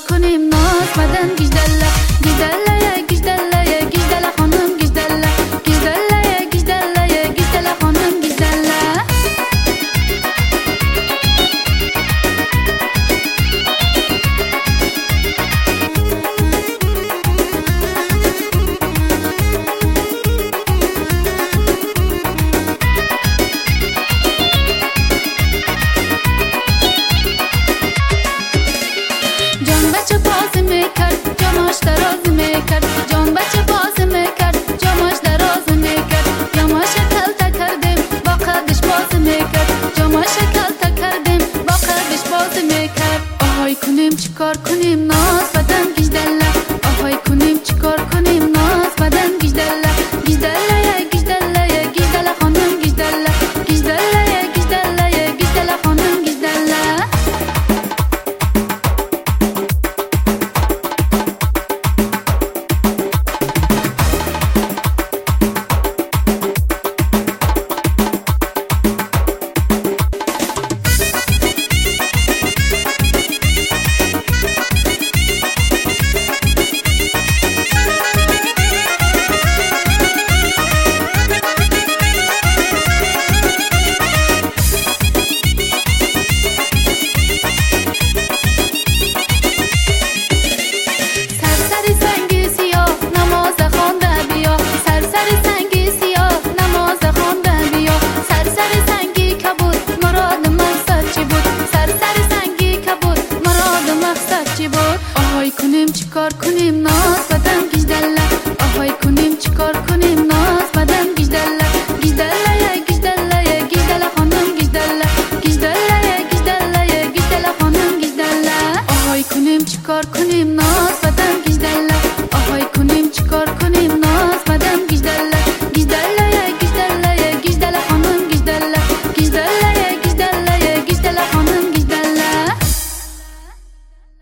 کنیم ناز بدن گیجدله گیجدله گیجدله گیجدله خانم گیجدله گیجدله گیجدله گیجدله خانم گیجدله جان بچه باز میکرد جاماش دراز میکرد جان بچه باز میکرد جاماش دراز میکرد جاماش کلتا کردیم با قدش باز میکرد جاماش کلتا کردیم با قدش باز میکرد آهای کنیم چیکار کنیم ناز بدن گیجدله آهای کنیم چیکار کنیم ناز بدن گیجدله گیجدله گیجدله گیجدله خانم گیجدله گیجدله گیجدله گیجدله خانم گیجدله آهای کنیم چیکار کنیم ناز بدن گیجدله آهای کنیم چیکار کنیم ناز بدن گیجدله گیجدله گیجدله گیجدله خانم گیجدله گیجدله گیجدله گیجدله خانم گیجدله آهای کنیم چیکار کنیم